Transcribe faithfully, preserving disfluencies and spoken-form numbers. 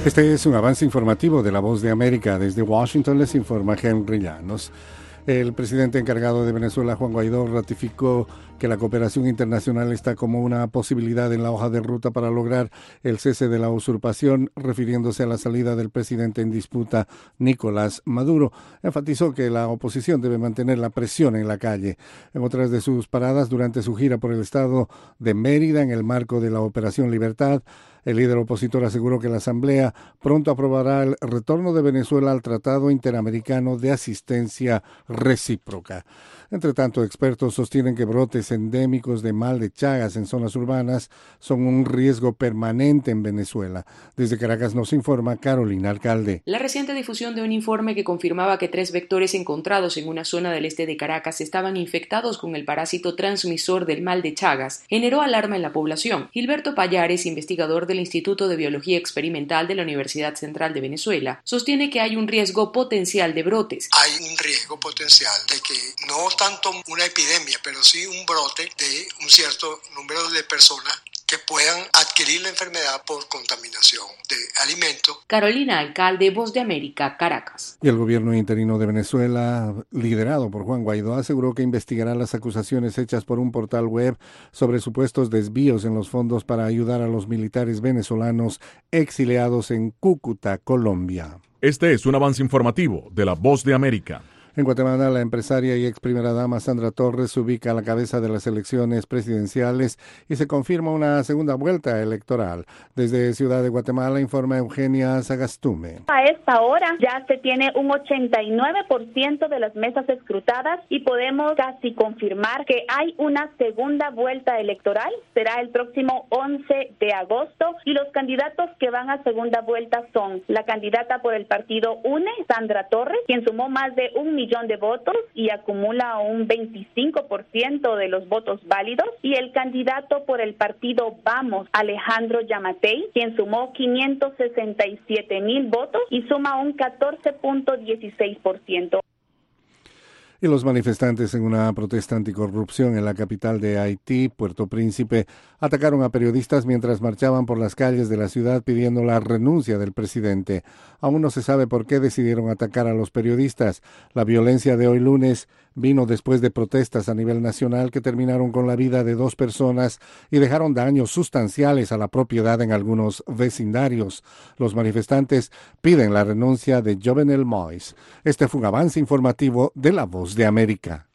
Este es un avance informativo de La Voz de América. Desde Washington les informa Henry Llanos. El presidente encargado de Venezuela, Juan Guaidó, ratificó que la cooperación internacional está como una posibilidad en la hoja de ruta para lograr el cese de la usurpación, refiriéndose a la salida del presidente en disputa, Nicolás Maduro. Enfatizó que la oposición debe mantener la presión en la calle. En otras de sus paradas durante su gira por el estado de Mérida, en el marco de la Operación Libertad, el líder opositor aseguró que la Asamblea pronto aprobará el retorno de Venezuela al Tratado Interamericano de Asistencia Recíproca. Entre tanto, expertos sostienen que brotes endémicos de mal de Chagas en zonas urbanas son un riesgo permanente en Venezuela. Desde Caracas nos informa Carolina Alcalde. La reciente difusión de un informe que confirmaba que tres vectores encontrados en una zona del este de Caracas estaban infectados con el parásito transmisor del mal de Chagas generó alarma en la población. Gilberto Payares, investigador del Instituto de Biología Experimental de la Universidad Central de Venezuela, sostiene que hay un riesgo potencial de brotes. Hay un riesgo potencial de que no tanto una epidemia, pero sí un brote de un cierto número de personas que puedan adquirir la enfermedad por contaminación de alimentos. Carolina Alcalde, Voz de América, Caracas. Y el gobierno interino de Venezuela, liderado por Juan Guaidó, aseguró que investigará las acusaciones hechas por un portal web sobre supuestos desvíos en los fondos para ayudar a los militares venezolanos exiliados en Cúcuta, Colombia. Este es un avance informativo de La Voz de América. En Guatemala, la empresaria y ex primera dama Sandra Torres se ubica a la cabeza de las elecciones presidenciales y se confirma una segunda vuelta electoral. Desde Ciudad de Guatemala informa Eugenia Sagastume. A esta hora ya se tiene un ochenta y nueve por ciento de las mesas escrutadas y podemos casi confirmar que hay una segunda vuelta electoral. Será el próximo once de agosto y los candidatos que van a segunda vuelta son la candidata por el partido UNE, Sandra Torres, quien sumó más de un millón de votos y acumula un veinticinco por ciento de los votos válidos, y el candidato por el partido Vamos, Alejandro Yamatei, quien sumó quinientos sesenta y siete mil votos y suma un catorce punto dieciséis por ciento. Y los manifestantes en una protesta anticorrupción en la capital de Haití, Puerto Príncipe, atacaron a periodistas mientras marchaban por las calles de la ciudad pidiendo la renuncia del presidente. Aún no se sabe por qué decidieron atacar a los periodistas. La violencia de hoy lunes vino después de protestas a nivel nacional que terminaron con la vida de dos personas y dejaron daños sustanciales a la propiedad en algunos vecindarios. Los manifestantes piden la renuncia de Jovenel Moïse. Este fue un avance informativo de La Voz de América.